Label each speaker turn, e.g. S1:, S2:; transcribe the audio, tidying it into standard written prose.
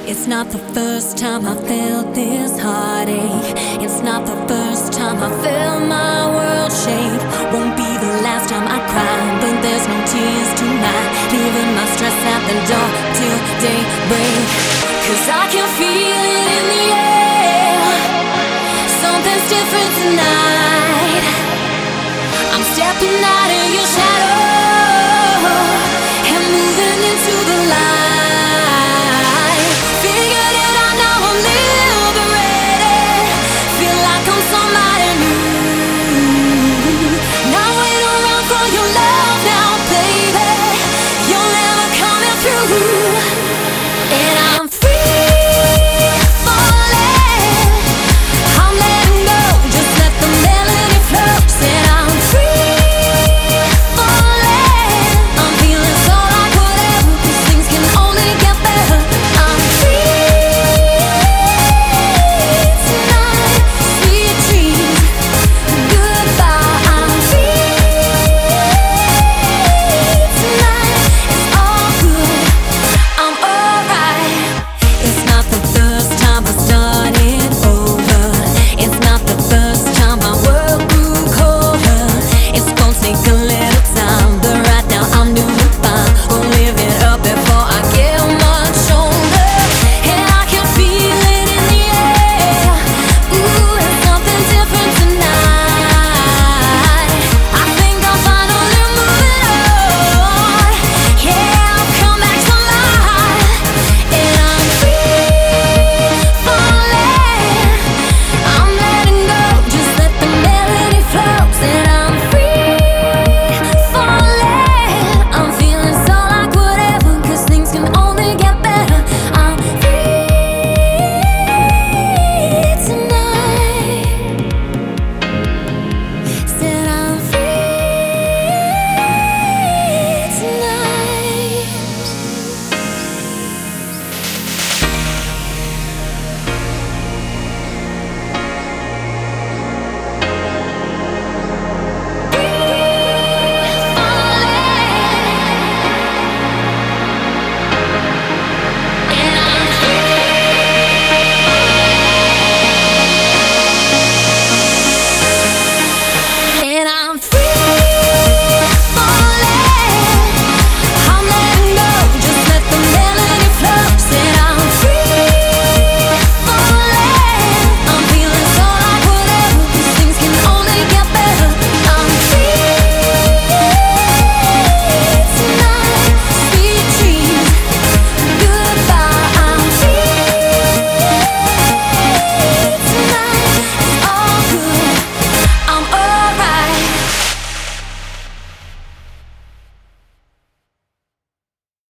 S1: It's not the first time I felt this heartache. It's not the first time I felt my world shake. Won't be the last time I cry, but there's no tears tonight. Leaving my stress at the door till daybreak. 'Cause I can feel it in the air. Something's different tonight.